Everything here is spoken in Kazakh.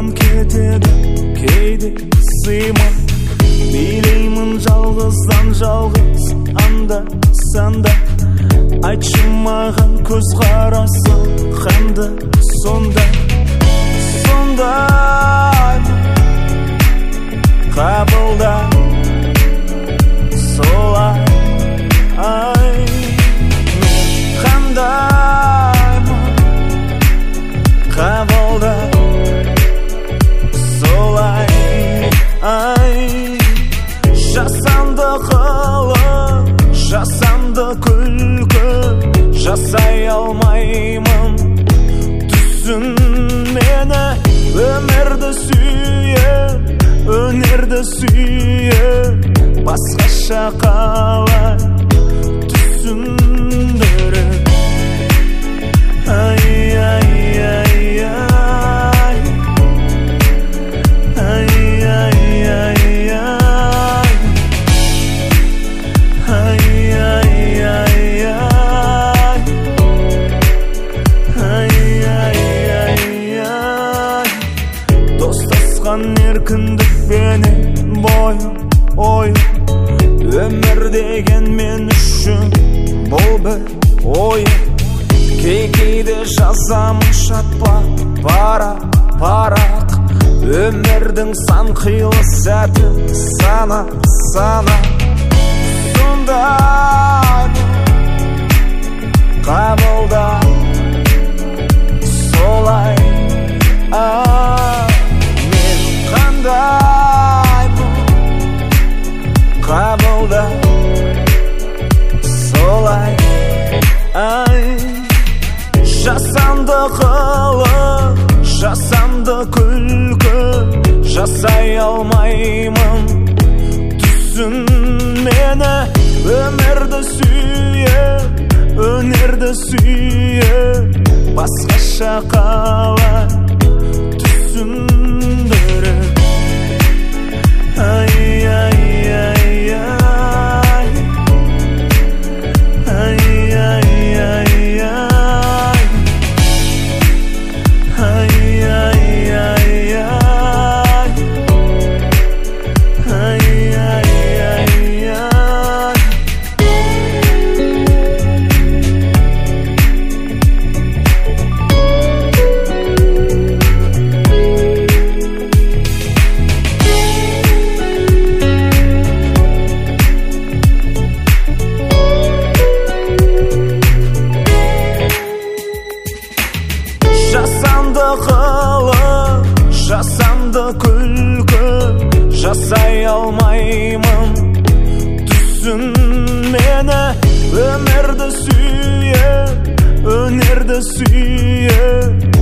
қолымнан кетеді кейде сыймай. Билеймін жалғыздан жалғыз анда санда. Айтшы маған көзқарасы қанды сондай. Сондай қабылда солай. Мен қандаймын қабылда солай. Жасанды қылық, жасанды күлкі жасай алмаймын. Түсін мені, өмірді сүйе, өнерді сүйе. Басқаша қалай түсіндіріп. Достасқан еркіндік бенен бойым, ойым. Өмір деген мен үшін бұл бір ойым. Кейде жазамын шатпақ парақ. Өмірдің сан қилы сәті сана. Сондай қабылда солай. Мен қандаймын қабылда солай. Жасанды қылық, жасанды күлкі жасай алмаймын. Түсін мені, өмірді сүйе, өнерді сүйе. Басқаша қалай түсіндіріп. Жасанды қылық, жасанды күлкі жасай алмаймын. Түсін мені, өмірді сүйе, өнерді сүйе.